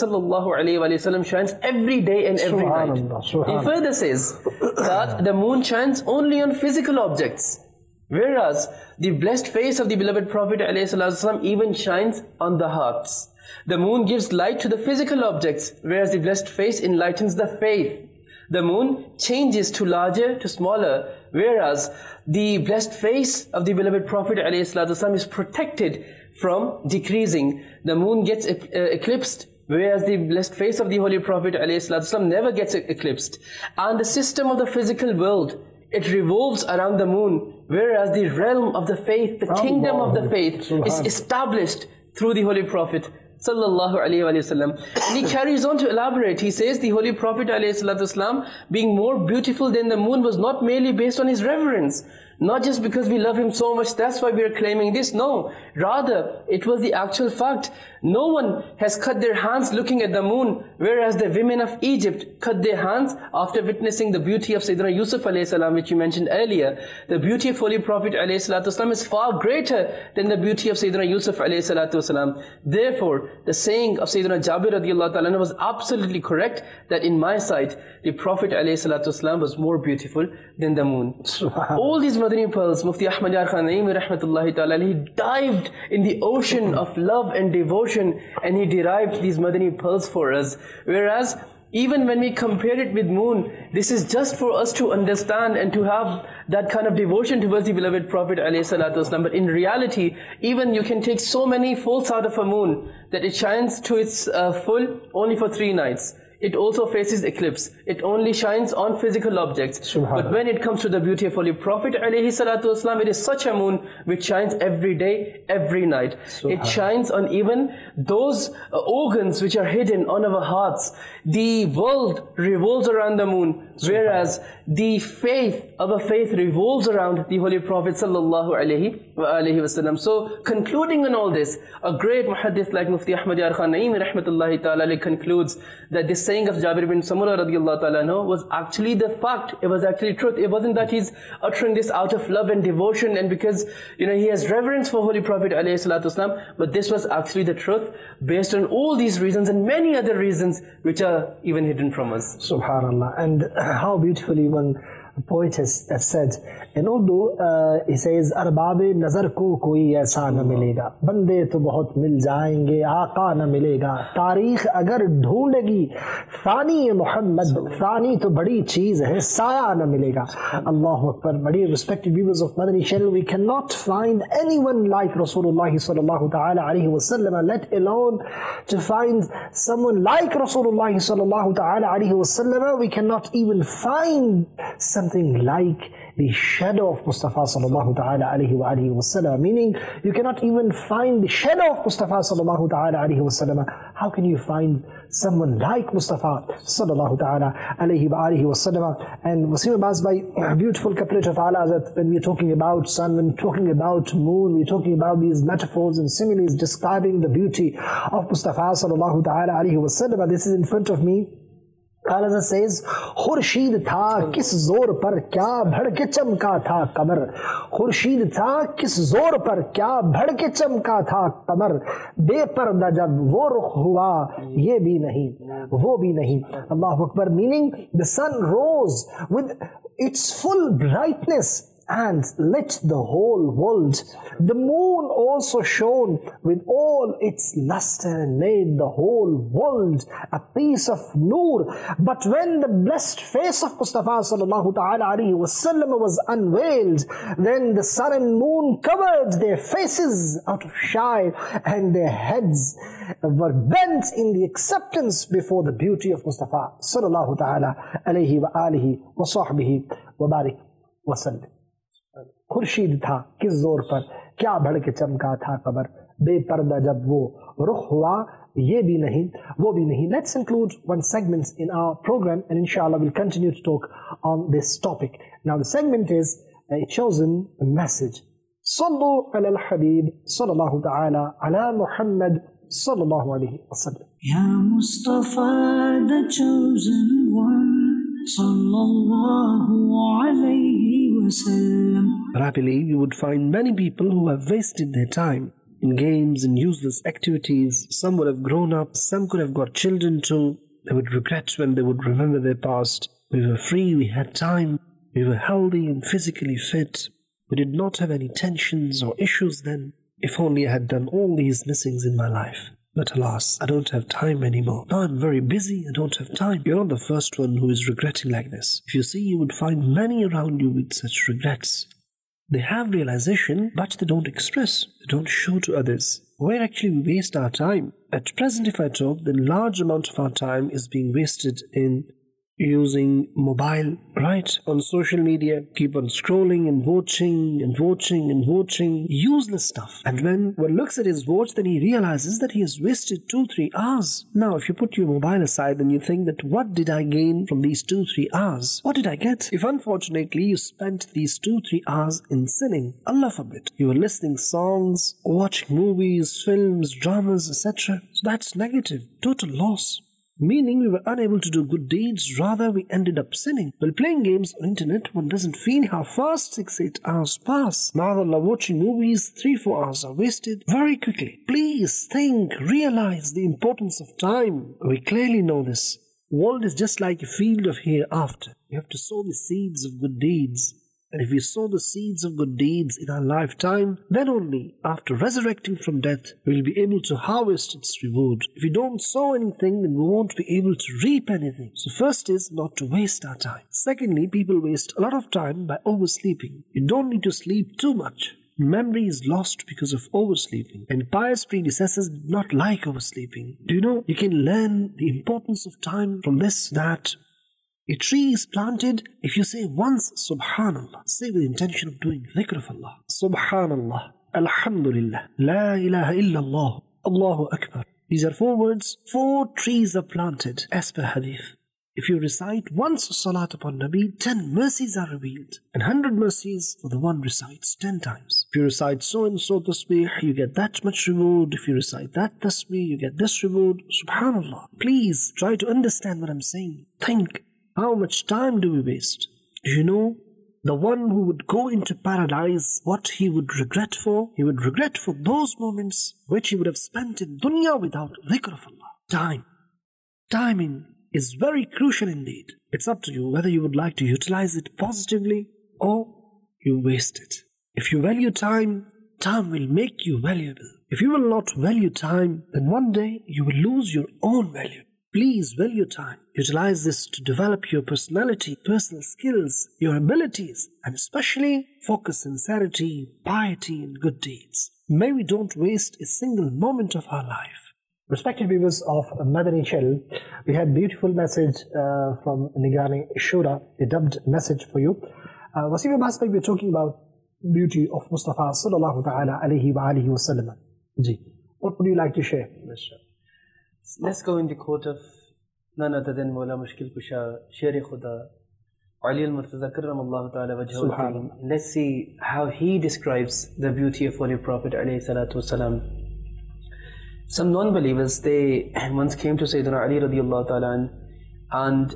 ﷺ shines every day and every night. He further says that the moon shines only on physical objects, whereas the blessed face of the beloved Prophet ﷺ even shines on the hearts. The moon gives light to the physical objects, whereas the blessed face enlightens the faith. The moon changes to larger to smaller, whereas the blessed face of the beloved Prophet ﷺ is protected from decreasing. The moon gets uh, eclipsed, whereas the blessed face of the Holy Prophet ﷺ never gets eclipsed. And the system of the physical world, it revolves around the moon, whereas the realm of the faith, the kingdom of the faith, is established through the Holy Prophet sallallahu alaihi wasallam. And he carries on to elaborate. He says the Holy Prophet ﷺ, being more beautiful than the moon, was not merely based on his reverence, not just because we love him so much, that's why we are claiming this. No, rather it was the actual fact. No one has cut their hands looking at the moon, whereas the women of Egypt cut their hands after witnessing the beauty of Sayyidina Yusuf alayhi salam, which you mentioned earlier. The beauty of Holy Prophet alayhi salatu wasalam is far greater than the beauty of Sayyidina Yusuf alayhi salatu wasalam. Therefore, the saying of Sayyidina Jabir radiallahu ta'ala was absolutely correct, that in my sight, the Prophet alayhi salatu wasalam was more beautiful than the moon. All these Madani pearls, Mufti Ahmad Yar Khan Naimi rahmatullahi ta'ala, he dived in the ocean of love and devotion, and he derived these Madani pearls for us. Whereas even when we compare it with moon, this is just for us to understand and to have that kind of devotion towards the beloved Prophet alayhi salatu wasalam. But in reality, even you can take so many folds out of a moon that it shines to its uh, full only for three nights. It also faces eclipse. It only shines on physical objects. But when it comes to the beauty of Holy Prophet alayhi salatu wasalam, it is such a moon which shines every day, every night. It shines on even those uh, organs which are hidden on our hearts. The world revolves around the moon, whereas the faith, our faith revolves around the Holy Prophet sallallahu alayhi wa alihi wasallam. So concluding on all this, a great muhaddith like Mufti Ahmad Yar Khan Naimi rahmatullahi ta'ala concludes that this saying of Jabir bin Samura radiallahu ta'ala no, was actually the fact. It was actually truth. It wasn't that he's uttering this out of love and devotion and because, you know, he has reverence for Holy Prophet alayhi salatu wasalam, but this was actually the truth based on all these reasons and many other reasons which are even hidden from us. Subhanallah. And how beautifully one poet has, has said in Urdu, uh, he says, Arbaabe nazar ko koi aisa na milega, bande to bahut mil jayenge, aaqa na milega, taarikh agar dhoondegi, thani Muhammad, thani to badi cheez hai, saya na milega. Allahu Akbar. Badi respected viewers of Madani channel, we cannot find anyone like Rasulullah sallallahu ta'ala alayhi wa sallam, let alone to find someone like Rasulullah sallallahu ta'ala alayhi wa sallam. We cannot even find something like the shadow of Mustafa sallallahu ta'ala alayhi wa alihi wa sallam. Meaning, you cannot even find the shadow of Mustafa sallallahu ta'ala alayhi wa sallam. How can you find someone like Mustafa sallallahu ta'ala alayhi wa alihi wa sallam? And Wasim Abbas, by a beautiful couplet of Allah, that when we're talking about sun, when we're talking about moon, we're talking about these metaphors and similes describing the beauty of Mustafa sallallahu ta'ala alayhi wa sallam. This is in front of me. Al-Azhar says, Khurshid था किस जोर पर क्या भड़के चमका था कमर, खुर्शीद था किस जोर पर क्या भड़के चमका था कमर, बेपर्दा जब वो रुख हुआ ये भी नहीं वो भी नहीं. Allahu Akbar, meaning the sun rose with its full brightness and lit the whole world. The moon also shone with all its luster and made the whole world a piece of noor. But when the blessed face of Mustafa sallallahu ta'ala alayhi wasallam was unveiled, then the sun and moon covered their faces out of shy and their heads were bent in the acceptance before the beauty of Mustafa sallallahu ta'ala alayhi wa alihi wa sahbihi wa barik wa sallam. Khurshid था किस जोर पर क्या भड़के चमका था कमर, बेपर्दा जब वो रुख हुआ ये भी नहीं वो भी नहीं. Let's include one segment in our program and inshallah we'll continue to talk on this topic. Now the segment is a chosen message. Sallu ala al-Habib sallallahu ta'ala ala Muhammad sallallahu alayhi wa sallam. Ya Mustafa, the chosen one, sallallahu alayhi wa sallam. But I believe you would find many people who have wasted their time in games and useless activities. Some would have grown up, some could have got children too. They would regret when they would remember their past. We were free, we had time, we were healthy and physically fit. We did not have any tensions or issues then. If only I had done all these missings in my life. But alas, I don't have time anymore. Now I'm very busy, I don't have time. You're not the first one who is regretting like this. If you see, you would find many around you with such regrets. They have realization, but they don't express, they don't show to others. Where actually we waste our time. At present, if I talk, the large amount of our time is being wasted in using mobile, right, on social media, keep on scrolling and watching and watching and watching useless stuff. And when one looks at his watch, then he realizes that he has wasted two, three hours. Now, if you put your mobile aside, then you think that what did I gain from these two, three hours? What did I get? If unfortunately you spent these two, three hours in sinning, Allah forbid, you were listening songs, watching movies, films, dramas, et cetera. So that's negative, total loss. Meaning we were unable to do good deeds, rather we ended up sinning. While playing games on internet, one doesn't feel how fast six, eight hours pass. Ma'adallah, watching movies, three, four hours are wasted very quickly. Please think, realize the importance of time. We clearly know this. World is just like a field of hereafter. We have to sow the seeds of good deeds. And if we sow the seeds of good deeds in our lifetime, then only after resurrecting from death, we will be able to harvest its reward. If we don't sow anything, then we won't be able to reap anything. So first is not to waste our time. Secondly, people waste a lot of time by oversleeping. You don't need to sleep too much. Memory is lost because of oversleeping. And pious predecessors did not like oversleeping. Do you know, you can learn the importance of time from this, that a tree is planted, if you say once, Subhanallah, say with the intention of doing dhikr of Allah. Subhanallah, Alhamdulillah, La ilaha illallah, Allahu Akbar. These are four words, four trees are planted, as per hadith. If you recite once salat upon Nabi, ten mercies are revealed, and hundred mercies for the one recites ten times. If you recite so and so tasbih, you get that much reward. If you recite that tasbih, you get this reward. Subhanallah. Please try to understand what I'm saying. Think. How much time do we waste? Do you know, the one who would go into paradise, what he would regret for? He would regret for those moments which he would have spent in dunya without dhikr of Allah. Time. Timing is very crucial indeed. It's up to you whether you would like to utilize it positively or you waste it. If you value time, time will make you valuable. If you will not value time, then one day you will lose your own value. Please value time. Utilize this to develop your personality, personal skills, your abilities, and especially focus sincerity, piety, and good deeds. May we don't waste a single moment of our life. Respected viewers of Madani Channel, we had a beautiful message uh, from Nigani Shura, a dubbed message for you. Uh, Wasim Abbas, we're talking about beauty of Mustafa sallallahu ta'ala alayhi wa alihi wa sallam. What would you like to share? Let's go in the quote of none other than Mawla Mushkil Kusha, Sher-e Khuda, Ali al-Murtaza Karramallahu ta'ala wajhahu. Let's see how he describes the beauty of Holy Prophet alayhi salatu wasalam. Some non-believers, they once came to Sayyidina Ali radiallahu ta'ala and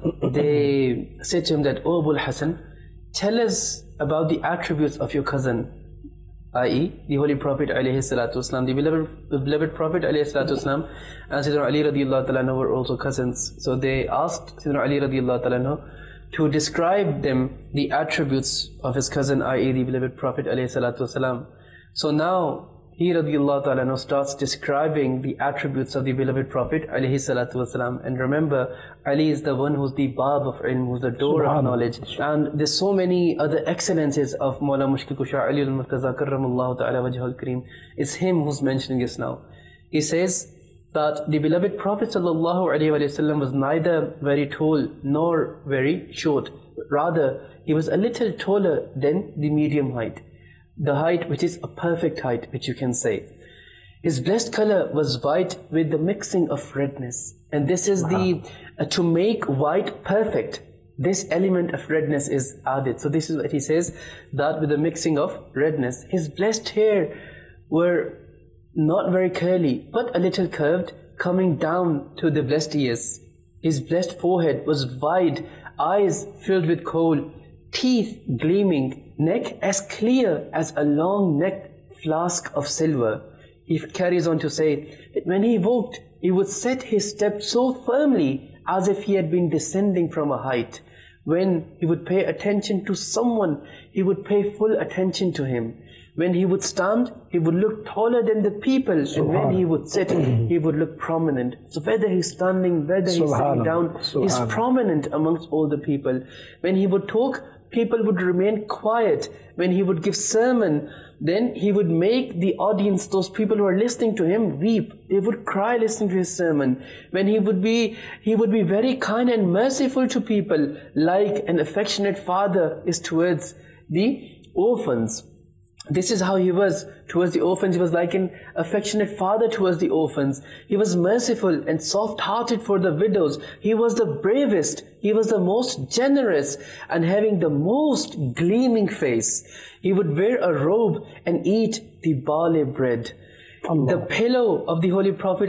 they said to him that, "Oh Abul Hasan, tell us about the attributes of your cousin," that is the Holy Prophet alayhi salatu wasalam. The beloved, the beloved Prophet alayhi salatu wasalam and Sayyidina Ali radiallahu ta'ala anhu were also cousins. So they asked Sayyidina Ali radiallahu ta'ala anhu to describe them the attributes of his cousin, that is the beloved Prophet alayhi salatu wasalam. So now he radiallahu ta'ala anhu starts describing the attributes of the beloved Prophet alayhi salatu wasalam. And remember, Ali is the one who's the bab of ilm, who's the door of knowledge. And there's so many other excellences of Mawla Mushkil Kusha Ali al-Murtaza karramallahu ta'ala wajhul kareem. It's him who's mentioning this now. He says that the beloved Prophet sallallahu alayhi wa sallam was neither very tall nor very short. Rather, he was a little taller than the medium height. The height which is a perfect height, which you can say. His blessed color was white with the mixing of redness. And this is the, uh, to make white perfect, this element of redness is added. So this is what he says, that with the mixing of redness. His blessed hair were not very curly, but a little curved, coming down to the blessed ears. His blessed forehead was wide, eyes filled with kohl, teeth gleaming, neck as clear as a long-necked flask of silver. He carries on to say that when he walked, he would set his steps so firmly as if he had been descending from a height. When he would pay attention to someone, he would pay full attention to him. When he would stand, he would look taller than the people, and when he would sit, he would look prominent. So whether he's standing, whether he's sitting down, he's prominent amongst all the people. When he would talk, people would remain quiet. When he would give sermon, then he would make the audience, those people who are listening to him, weep. They would cry listening to his sermon. When he would be, he would be very kind and merciful to people, like an affectionate father is towards the orphans. This is how he was towards the orphans. He was like an affectionate father towards the orphans. He was merciful and soft-hearted for the widows. He was the bravest. He was the most generous and having the most gleaming face. He would wear a robe and eat the barley bread. Allah. The pillow of the Holy Prophet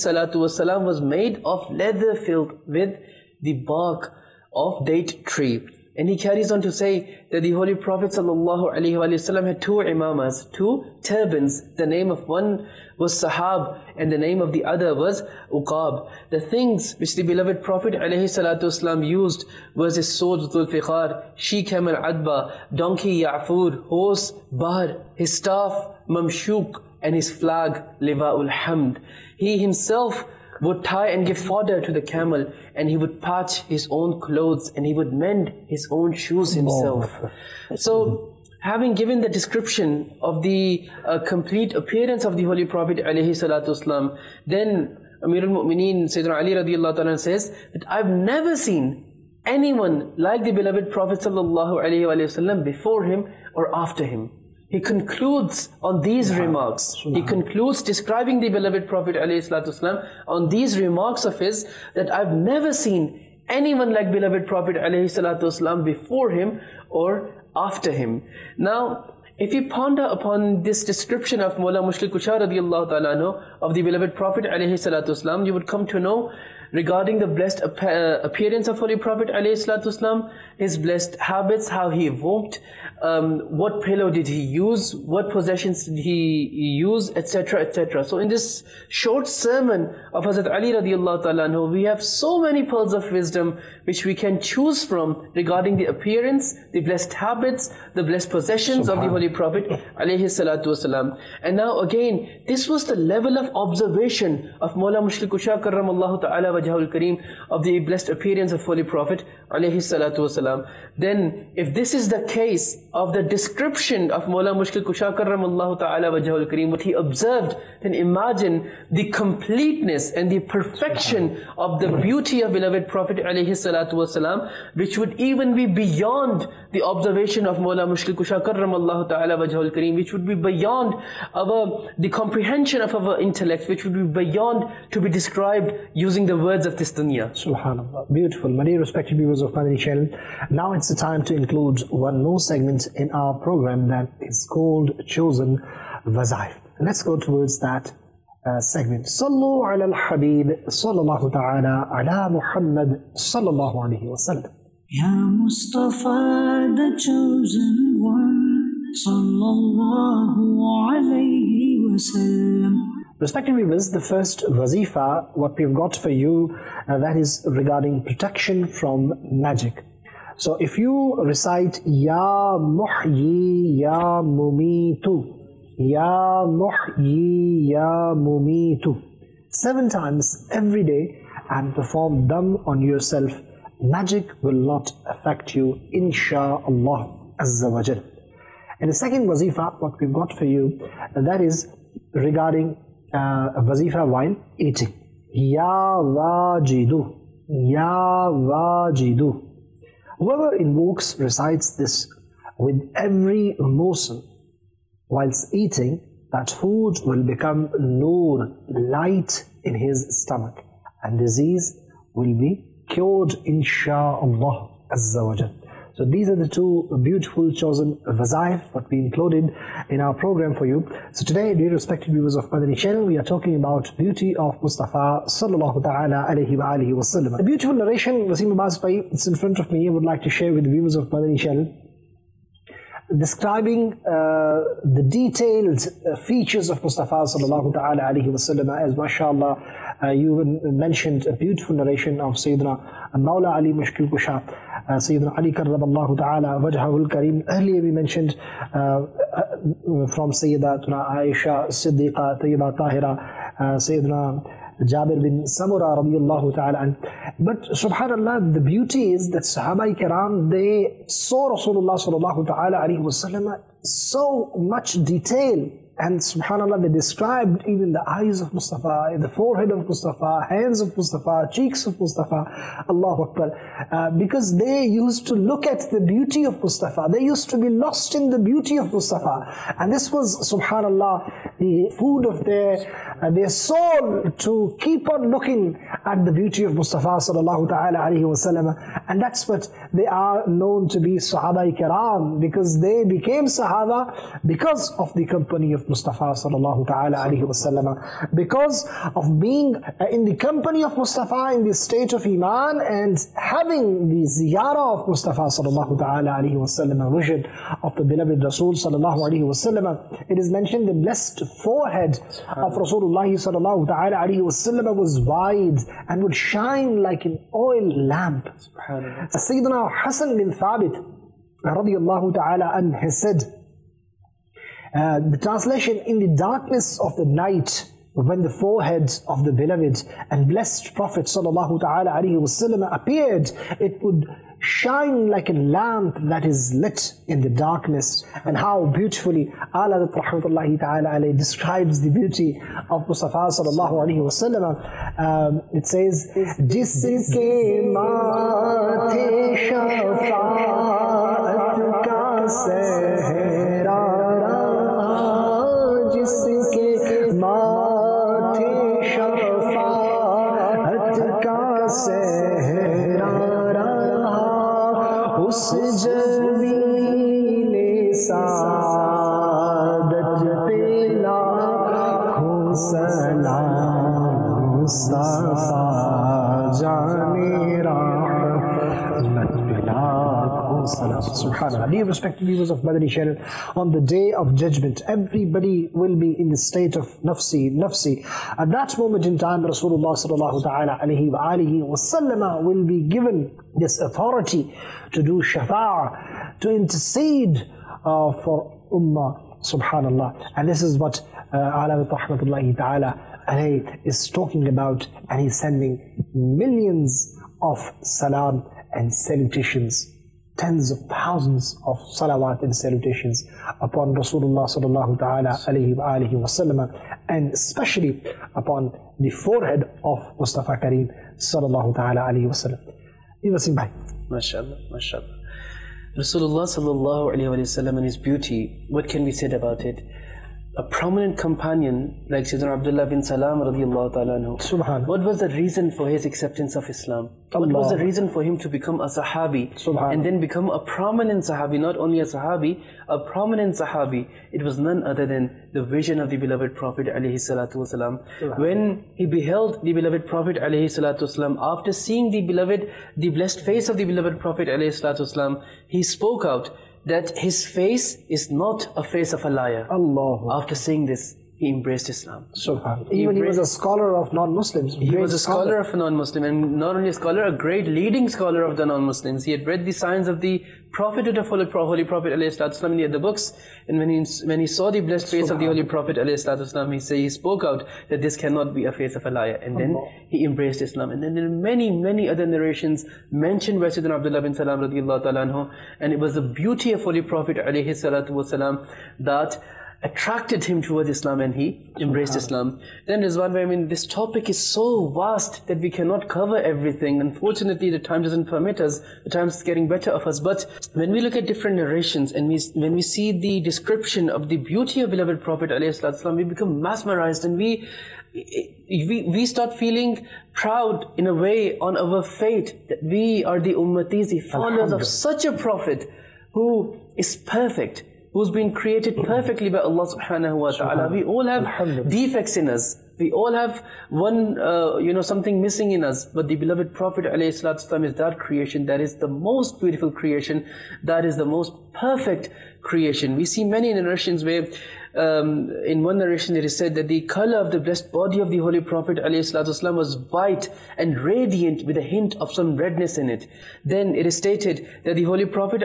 ﷺ was made of leather filled with the bark of date tree. And he carries on to say that the Holy Prophet ﷺ had two imamas, two turbans. The name of one was Sahab and the name of the other was Uqab. The things which the beloved Prophet ﷺ used was his sword Dhul-Fiqar, she-camel Adba, donkey Ya'fur, horse Bahr, his staff Mamshuk, and his flag Liwa'ul Hamd. He himself would tie and give fodder to the camel, and he would patch his own clothes, and he would mend his own shoes himself. So, having given the description of the uh, complete appearance of the Holy Prophet ﷺ, then Amir al-Mu'mineen Sayyidina Ali radiallahu ta'ala says that I've never seen anyone like the beloved Prophet ﷺ before him or after him. He concludes on these remarks. He concludes describing the beloved Prophet ﷺ on these remarks of his, that I've never seen anyone like beloved Prophet ﷺ before him or after him. Now, if you ponder upon this description of Mawla Mushkil Kusha radiallahu ta'ala anhu of the beloved Prophet ﷺ, you would come to know regarding the blessed appearance of Holy Prophet ﷺ, his blessed habits, how he walked, um, what pillow did he use, what possessions did he use, et cetera, et cetera. So in this short sermon of Hazrat Ali radiallahu ta'ala anhu, we have so many pearls of wisdom which we can choose from regarding the appearance, the blessed habits, the blessed possessions of the Holy Prophet alayhi salatu wasalam. And now again, this was the level of observation of Mawla Mushkil Kusha karramallahu ta'ala wajhul kareem of the blessed appearance of Holy Prophet alayhi salatu wasalam. Then if this is the case of the description of Mawla Mushkil Kusha karramallahu ta'ala wajhul kareem, what he observed, then imagine the completeness and the perfection of the beauty of beloved Prophet alayhi salatu wasalam, which would even be beyond the observation of Mawla Mushkil Kusha karramallahu ta'ala wajhul kareem, which would be beyond our, the comprehension of our intellect, which would be beyond to be described using the words of this dunya. Subhanallah. Beautiful. My dear respected viewers of Madani Channel, now it's the time to include one more segment in our program that is called Chosen Wazaif. Let's go towards that uh, segment. Sallu ala al-Habib sallallahu ta'ala ala Muhammad sallallahu alayhi wa sallam. Ya Mustafa, the chosen one, sallallahu alayhi wa sallam. Respected viewers, the first wazifa, what we've got for you, uh, that is regarding protection from magic. So if you recite Ya Muhyi Ya Mumitu, Ya Muhyi Ya Mumitu seven times every day and perform them on yourself, magic will not affect you, insha'Allah Azza wa Jal. And the second wazifa, what we've got for you, that is regarding uh, wazifa while eating. Ya Wajidu, Ya Wajidu. Whoever invokes, recites this with every morsel whilst eating, that food will become nur, light in his stomach, and disease will be cured, insha'Allah Azza wa Jal. So these are the two beautiful chosen wazaif what we included in our program for you. So today, dear respected viewers of Madani Channel, we are talking about beauty of Mustafa sallallahu ta'ala alayhi wa alihi wa sallam. The beautiful narration, Wasim Abbas Bhai, it's in front of me, I would like to share with the viewers of Madani Channel, describing uh, the detailed uh, features of Mustafa sallallahu ta'ala alayhi wa sallam. As mashallah, uh, you mentioned a beautiful narration of Sayyidina Mawla Ali Mashkil Kusha, uh, Sayyidina Ali karramallahu ta'ala wajhahul kareem. Earlier we mentioned uh, uh, from Sayyidatuna Aisha Siddiqa Tayyiba Tahira, uh, Sayyidina Jabir bin Samura radiyallahu ta'ala. But subhanallah, the beauty is that Sahaba Kiram, they saw Rasulullah sallallahu ta'ala alayhi wa sallam so much detail. And subhanallah, they described even the eyes of Mustafa, the forehead of Mustafa, hands of Mustafa, cheeks of Mustafa, Allahu Akbar. Uh, because they used to look at the beauty of Mustafa. They used to be lost in the beauty of Mustafa. And this was, subhanallah, the food of their, uh, their soul, to keep on looking at the beauty of Mustafa sallallahu ta'ala alayhi wa sallam. And that's what they are known to be, Sahaba Kiram, because they became Sahaba because of the company of Mustafa sallallahu ta'ala alayhi wa sallam, because of being in the company of Mustafa in the state of Iman and having the ziyarah of Mustafa sallallahu ta'ala alayhi wa sallam, a vision of the beloved Rasul sallallahu alayhi wa sallam. It is mentioned the blessed forehead of Rasulullah sallallahu ta'ala alayhi wa sallam was wide and would shine like an oil lamp. Sayyidina Hassan bin Thabit radiyallahu ta'ala anhu said, Uh, the translation, in the darkness of the night, when the forehead of the beloved and blessed Prophet sallallahu ta'ala alayhi wa sallam appeared, it would shine like a lamp that is lit in the darkness. And how beautifully Ala rahmatullahi ta'ala alayhi describes the beauty of Mustafa sallallahu alayhi wa sallam. Um, it says, Jiske maathe shafaat ka sehra, जिसके माथे शफाअत का सहरा रहा, उस जमीले सादत पे लाखों सलाम, मुस्तफा जाने Subhanallah. Dear respected viewers of Madani Channel, on the day of judgment, everybody will be in the state of nafsi, nafsi. At that moment in time, Rasulullah sallallahu ta'ala alayhi wa alihi wa sallam will be given this authority to do shafa'ah, to intercede uh, for ummah, subhanallah. And this is what Ala rahmatullahi ta'ala alayhi is talking about, and he's sending millions of salam and salutations, tens of thousands of salawat and salutations upon Rasulullah sallallahu ta'ala alayhi wa alihi wa sallam, and especially upon the forehead of Mustafa Kareem sallallahu ta'ala alayhi wa sallam. Wasim bhai. MashaAllah, MashaAllah. Rasulullah sallallahu alayhi wa sallam and his beauty, what can be said about it? a prominent companion like Sayyidina Abdullah bin Salam radiallahu ta'ala anhu, Subhanallah. what was the reason for his acceptance of Islam? What Allah. was the reason for him to become a Sahabi and then become a prominent Sahabi, not only a Sahabi, a prominent Sahabi? It was none other than the vision of the beloved Prophet alayhi salatu wasalam. When he beheld the beloved Prophet alayhi salatu wasalam, after seeing the beloved, the blessed face of the beloved Prophet alayhi salatu wasalam, he spoke out that his face is not a face of a liar. Allah. After seeing this, he embraced Islam. Subhanallah. Even he was a scholar of non-Muslims. He was a scholar of a non-Muslim, and not only a scholar, a great leading scholar of the non-Muslims. He had read the signs of the prophethood of Holy Prophet ﷺ in the books, and when he when he saw the blessed face of the Holy Prophet ﷺ, he say he spoke out that this cannot be a face of a liar, and then he embraced Islam. And then there are many many other narrations mentioned by Sayyidina Abdullah bin Salam radiallahu ta'ala anhu, and it was the beauty of Holy Prophet alayhi salatu wasalam that attracted him towards Islam, and he embraced Islam. Then Rizwan, I mean, this topic is so vast that we cannot cover everything. Unfortunately, the time doesn't permit us. The time is getting better of us. But when we look at different narrations and we when we see the description of the beauty of beloved Prophet ﷺ, we become mesmerized, and we we we start feeling proud in a way on our fate that we are the ummatis, the followers of such a prophet who is perfect, who's been created perfectly by Allah subhanahu wa ta'ala. We all have defects in us. We all have one, uh, you know, something missing in us. But the beloved Prophet ﷺ is that creation that is the most beautiful creation, that is the most perfect creation. We see many narrations where um, in one narration it is said that the color of the blessed body of the Holy Prophet ﷺ was white and radiant with a hint of some redness in it. Then it is stated that the Holy Prophet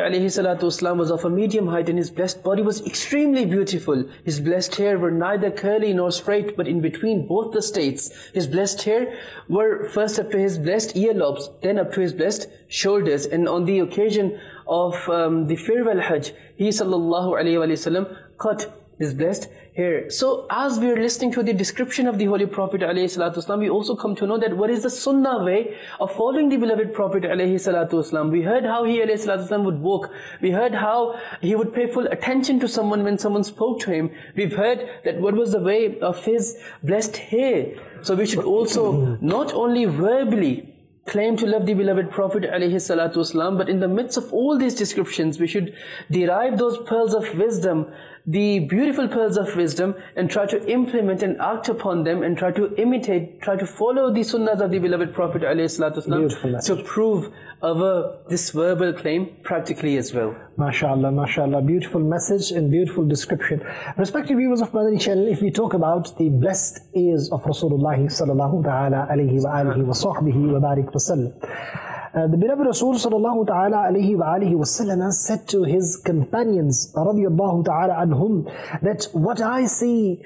ﷺ was of a medium height, and his blessed body was extremely beautiful. His blessed hair were neither curly nor straight, but in between both the states. His blessed hair were first up to his blessed earlobes, then up to his blessed shoulders. And on the occasion of um, the farewell Hajj, he sallallahu alayhi wa sallam cut his blessed hair. So as we are listening to the description of the Holy Prophet alayhi salatu wasalam, we also come to know that what is the sunnah way of following the beloved Prophet alayhi salatu wasalam. We heard how he alayhi salatu wasalam would walk. We heard how he would pay full attention to someone when someone spoke to him. We've heard that what was the way of his blessed hair. So we should also not only verbally claim to love the beloved Prophet alayhi salatu wasalam, but in the midst of all these descriptions, we should derive those pearls of wisdom, the beautiful pearls of wisdom, and try to implement and act upon them, and try to imitate, try to follow the sunnahs of the beloved Prophet alayhi salatu wasalam to prove our this verbal claim practically as well. MashaAllah, MashaAllah, beautiful message and beautiful description. Respected viewers of Madani channel, if we talk about the blessed ears of Rasulullah sallallahu ta'ala alayhi wa alihi wa sahbihi wa barik wa sallam. Uh, the beloved Rasul sallallahu ta'ala alayhi wa alihi wa sallam said to his companions radiyallahu ta'ala anhum that what I see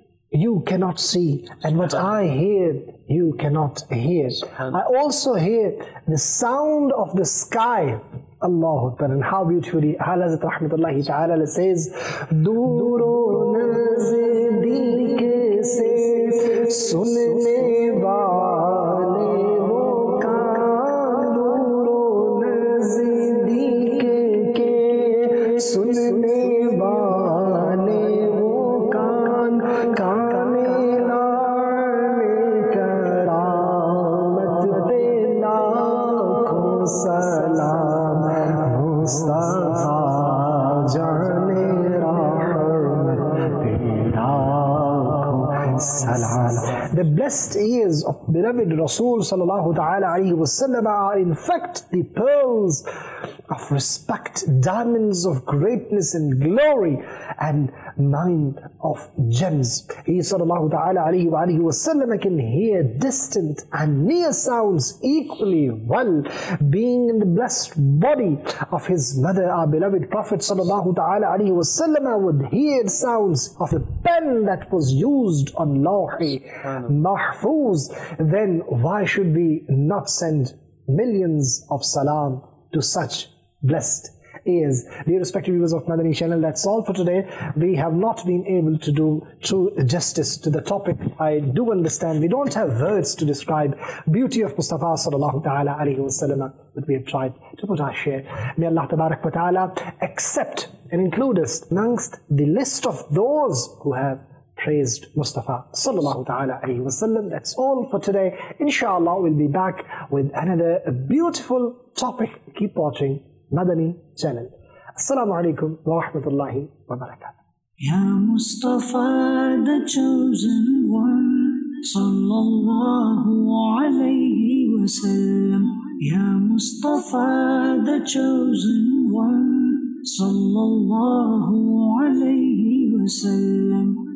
you cannot see, and what I hear you cannot hear. I also hear the sound of the sky. Allahu Akbar. And how beautifully Hazrat Rahmatullahi Ta'ala says, Duro nazdik se sunne wale wo kaan, duro nazdik ke sunne wale wo kaan, kaan the blessed ears of beloved Rasul sallallahu ta'ala alayhi wa sallam are in fact the pearls of respect, diamonds of greatness and glory, and mine of gems. He sallallahu ta'ala alayhi wa alihi wa sallam can hear distant and near sounds equally well, being in the blessed body of his mother. Our beloved Prophet sallallahu ta'ala alayhi wa sallam would hear sounds of a pen that was used on Lawhi Mahfuz. Then why should we not send millions of salam to such blessed ears? Dear respected viewers of Madani channel, that's all for today. We have not been able to do true justice to the topic. I do understand we don't have words to describe beauty of Mustafa sallallahu ta'ala alayhi wa sallam, but we have tried to put our share. May Allah tabarak wa ta'ala accept and include us amongst the list of those who have praised Mustafa sallallahu ta'ala alayhi wa sallam. That's all for today. Inshallah, we'll be back with another beautiful topic. Keep watching Madani channel. Assalamu alaikum wa rahmatullahi wa barakatuh. Ya Mustafa, the chosen one, sallallahu alayhi wa sallam. Ya Mustafa, the chosen one, sallallahu alayhi wa sallam.